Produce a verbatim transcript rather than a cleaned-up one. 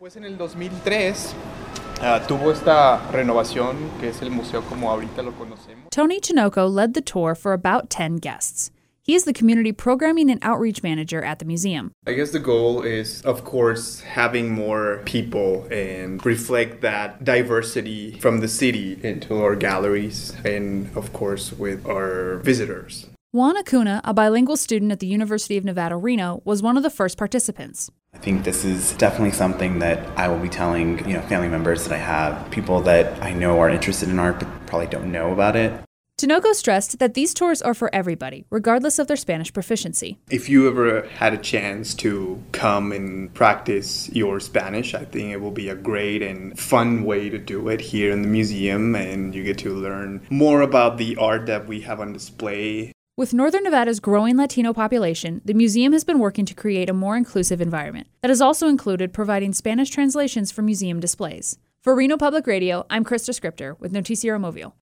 Pues en el dos mil tres uh, tuvo esta renovación que es el museo como ahorita lo conocemos. Tony Chinoco led the tour for about ten guests. He is the community programming and outreach manager at the museum. I guess the goal is, of course, having more people and reflect that diversity from the city into our galleries and, of course, with our visitors. Juan Acuna, a bilingual student at the University of Nevada, Reno, was one of the first participants. I think this is definitely something that I will be telling, you know, family members that I have, people that I know are interested in art but probably don't know about it. Tinoco stressed that these tours are for everybody, regardless of their Spanish proficiency. If you ever had a chance to come and practice your Spanish, I think it will be a great and fun way to do it here in the museum, and you get to learn more about the art that we have on display. With Northern Nevada's growing Latino population, the museum has been working to create a more inclusive environment that has also included providing Spanish translations for museum displays. For Reno Public Radio, I'm Krista Scripter with Noticiero Mobile.